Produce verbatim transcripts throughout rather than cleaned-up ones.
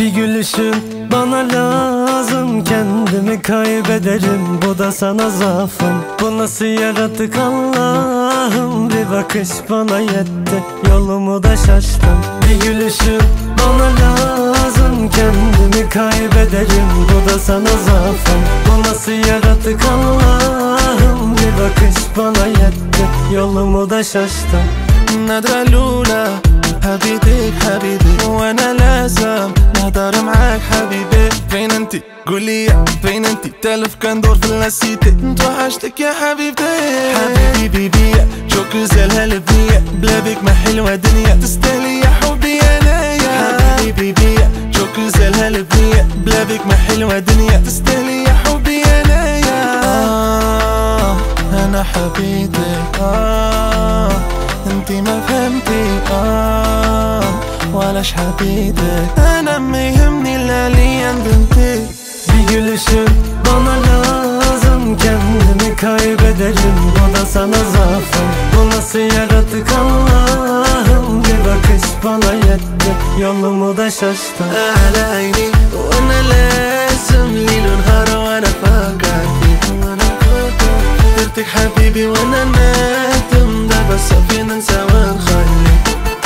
Bir gülüşün bana lazım, kendimi kaybederim, bu da sana zaafım. Bu nasıl yaratık Allah'ım, bir bakış bana yetti, yolumu da şaştım. Bir gülüşün bana lazım, kendimi kaybederim, bu da sana zaafım. Bu nasıl yaratık Allah'ım, bir bakış bana yetti, yolumu da şaştım. النظرة الأولى حبيتك حبيبي وانا لازم نهضر معاك حبيبي. فين انتي قولي فين انتي؟ تالف كان دور في اللاسيتي، توحشتك يا حبيبتي. حبيبي بيبي شو كزال هالبنية، بلا بيك ما حلوة دنيا، تستاهلي يا حبي انايا. حبيبي بيبي شو كزال هالبنية، بلا بيك ما حلوة دنيا، تستاهلي يا حبي انايا. آه انا حبيتك، آه انتي ما فهمتي، آه ولاش حبيتك. انا ما يهمني الا لي عند انتي. Bir gülüşün bana lazım, kendimi kaybederim, bu da sana zaafım. Bu nasıl yaratık Allah'ım, bir bakış bana yetti, yolumu da şaştım. على عيني وانا لازم ليل ونهار وانا فاكر فيك، وانا فاكر درتك حبيبي وانا نادم، دابا صافي ننسى ونخليك.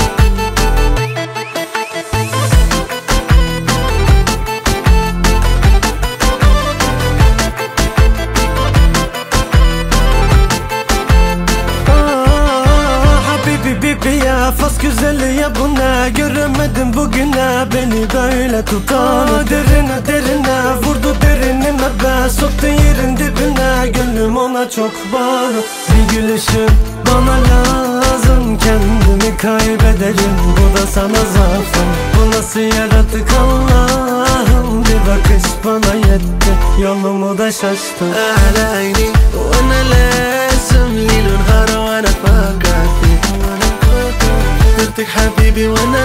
Ya Fas güzeli ya bu ne, göremedim bugüne beni böyle tutan. Aa, derine derine vurdu derinime be, soktu yerin dibine, gönlüm ona çok bağlı. Bir gülüşün bana lazım, kendimi kaybederim, bu da sana zaafım. Bu nasıl yaratık Allah'ım, bir bakış bana yetti, yolumu da şaştım. على عيني وانا لازم ليل ونهار وانا فاكر فيك، درتك حبيبي وانا